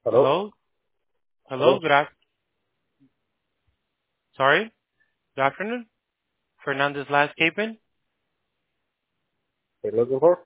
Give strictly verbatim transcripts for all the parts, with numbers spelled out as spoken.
Hello? Hello? Hello, Hello? good af- sorry, good afternoon. Fernandez Landscaping? Are you looking for?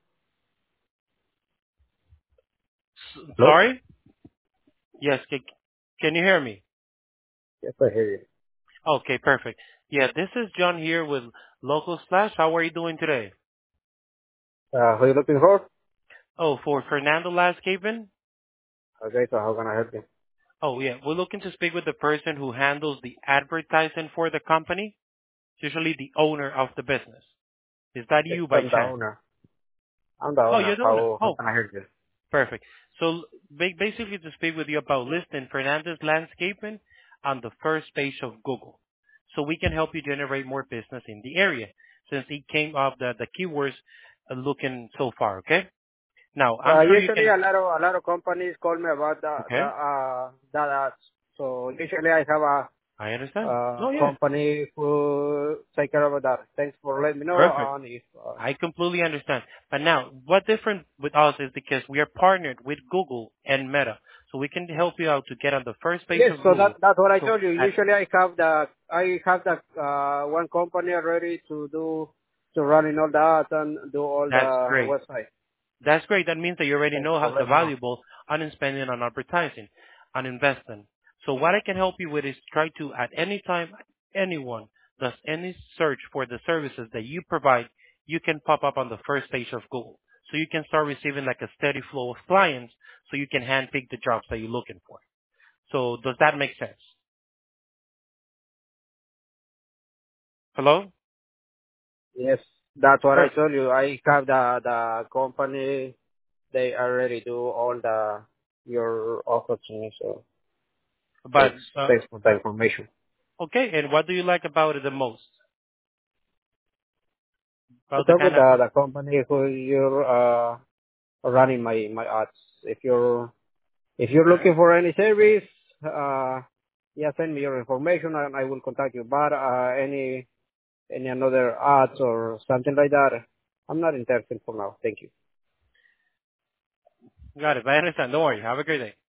S- Hello? sorry? Yes, ca- can you hear me? Yes, I hear you. Okay, perfect. Yeah, this is John here with Local Slash. How are you doing today? Uh, who are you looking for? Oh, for Fernando Landscaping? Okay, so how can I help you? Oh, yeah, we're looking to speak with the person who handles the advertising for the company, usually the owner of the business. Is that Yes, you by I'm the chance? owner. I'm the Oh, you're owner. the owner. How, how Oh, can I help you? perfect. So ba- basically to speak with you about listing Fernandez Landscaping on the first page of Google. So we can help you generate more business in the area since it came up the, the keywords uh, looking so far, okay? Now, I'm Uh, sure you usually can, a lot of, a lot of companies call me about the, the, okay? uh, that ads. So usually I have a, I understand. uh, Oh yeah, company who take care of that. Thanks for letting me know. perfect. And if, uh, I completely understand. But now, what different with us is because we are partnered with Google and Meta. So we can help you out to get on the first page yes, of so that, Google. that's what I So told you. at, Usually I have the, I have the, uh, one company ready to do, to run in all the ads and do all that's the great. website. That's great. That means that you already Thank you know how for the letting me know. valuable on spending on advertising, on investing. So what I can help you with is try to, at any time, anyone does any search for the services that you provide, you can pop up on the first page of Google. So you can start receiving like a steady flow of clients so you can handpick the jobs that you're looking for. So does that make sense? Hello? Yes, that's what I Perfect. told you. I have the the company. They already do all the your offers to me. So But, thanks, uh, thanks for the information. okay. And what do you like about it the most? I About the talk with kind of, the the company who you're uh running my my ads. If you're if you're looking for any service, uh, yeah, send me your information and I will contact you. But uh, any any another ads or something like that, I'm not interested for now. Thank you. got it. I understand. Don't worry. Have a great day.